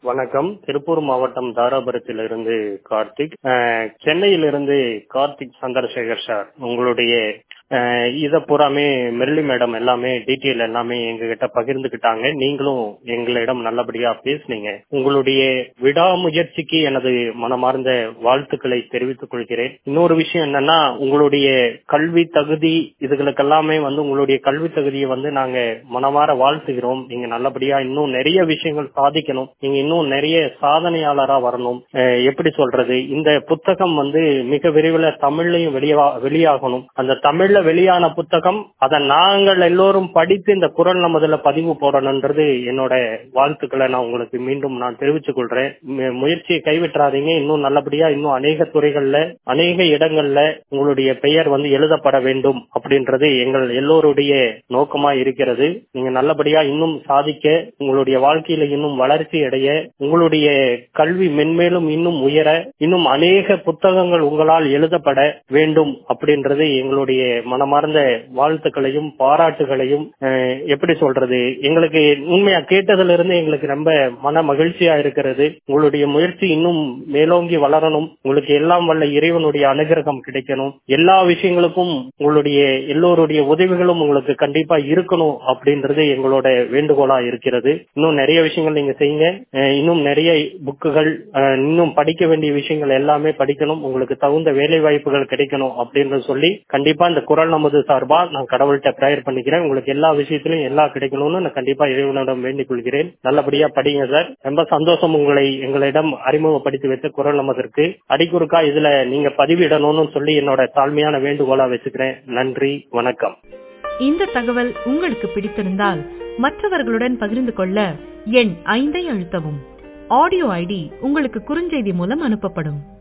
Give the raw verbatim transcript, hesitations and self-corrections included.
வணக்கம். திருப்பூர் மாவட்டம் தாராபுரத்திலிருந்து கார்த்திக். அஹ், சென்னையிலிருந்து கார்த்திக் சந்திரசேகர் சார். உங்களுடைய அஹ், இத பூராமே மெர்லி மேடம் எல்லாமே டீட்டெயில் எல்லாமே எங்க கிட்ட பகிர்ந்துகிட்டாங்க. நீங்களும் எங்களிடம் நல்லபடியா பேசுனீங்க. உங்களுடைய விடாமுயற்சிக்கு எனது மனமார்ந்த வாழ்த்துக்களை தெரிவித்துக் கொள்கிறேன். இன்னொரு விஷயம் என்னன்னா, உங்களுடைய கல்வி தகுதி இதுகளுக்கெல்லாமே வந்து உங்களுடைய கல்வி தகுதியை வந்து நாங்க மனமாற வாழ்த்துகிறோம். நீங்க நல்லபடியா இன்னும் நிறைய விஷயங்கள் சாதிக்கணும். நீங்க இன்னும் நிறைய சாதனையாளரா வரணும். அஹ், எப்படி சொல்றது, இந்த புத்தகம் வந்து மிக விரைவில் தமிழ்லையும் வெளியா வெளியாகணும். அந்த தமிழ்ல வெளியான புத்தகம் அதை நாங்கள் எல்லோரும் படித்து இந்த குரல் நமதுல பதிவு போடணும்ன்றது என்னோட வாழ்த்துக்களை நான் உங்களுக்கு மீண்டும் நான் தெரிவித்துக் கொள்றேன். முயற்சியை கைவிட்டுறாதீங்க. இன்னும் நல்லபடியா இன்னும் அநேக துறைகள்ல அநேக இடங்கள்ல உங்களுடைய பெயர் வந்து எழுதப்பட வேண்டும் அப்படின்றது எங்கள் எல்லோருடைய நோக்கமா இருக்கிறது. நீங்க நல்லபடியா இன்னும் சாதிக்க, உங்களுடைய வாழ்க்கையில இன்னும் வளர்ச்சி அடைய, உங்களுடைய கல்வி மென்மேலும் இன்னும் உயர, இன்னும் அநேக புத்தகங்கள் உங்களால் எழுதப்பட வேண்டும் அப்படின்றது எங்களுடைய மனமார்ந்த வாழ்த்துக்களையும் பாராட்டுகளையும் எப்படி சொல்றது, எங்களுக்கு உண்மையா கேட்டதுல இருந்து எங்களுக்கு ரொம்ப மன மகிழ்ச்சியா இருக்கிறது. உங்களுடைய முயற்சி இன்னும் மேலோங்கி வளரணும். உங்களுக்கு எல்லாம் வல்ல இறைவனுடைய அனுகிரகம் கிடைக்கணும். எல்லா விஷயங்களுக்கும் உங்களுடைய எல்லோருடைய உதவிகளும் உங்களுக்கு கண்டிப்பா இருக்கணும் அப்படின்றது எங்களோட வேண்டுகோளா இருக்கிறது. இன்னும் நிறைய விஷயங்கள் நீங்க செய்யுங்க. இன்னும் நிறைய புக்குகள், இன்னும் படிக்க வேண்டிய விஷயங்கள் எல்லாமே படிக்கணும். உங்களுக்கு தகுந்த வேலை வாய்ப்புகள் கிடைக்கணும் அப்படின்னு சொல்லி கண்டிப்பா இந்த குரல் நமது சார்பா நான் கடவுள்கிட்ட பிரேயர் பண்ணிக்கிறேன். உங்களுக்கு எல்லா விஷயத்திலும் எல்லாம் கிடைக்கணும்னு நான் கண்டிப்பா இறைவனிடம் வேண்டிக் கொள்கிறேன். நல்லபடியா படிங்க சார். ரொம்ப சந்தோஷம் உங்களை எங்களிடம் அறிமுகப்படுத்தி வைத்த குரல் நமதற்கு. அடிக்குறுக்கா இதுல நீங்க பதிவிடணும்னு சொல்லி என்னோட தாழ்மையான வேண்டுகோளா வச்சுக்கிறேன். நன்றி, வணக்கம். இந்த தகவல் உங்களுக்கு பிடித்திருந்தால் மற்றவர்களுடன் பகிர்ந்து கொள்ள எண் ஐந்தை அழுத்தவும். ஆடியோ ஐடி உங்களுக்கு குறுஞ்செய்தி மூலம் அனுப்பப்படும்.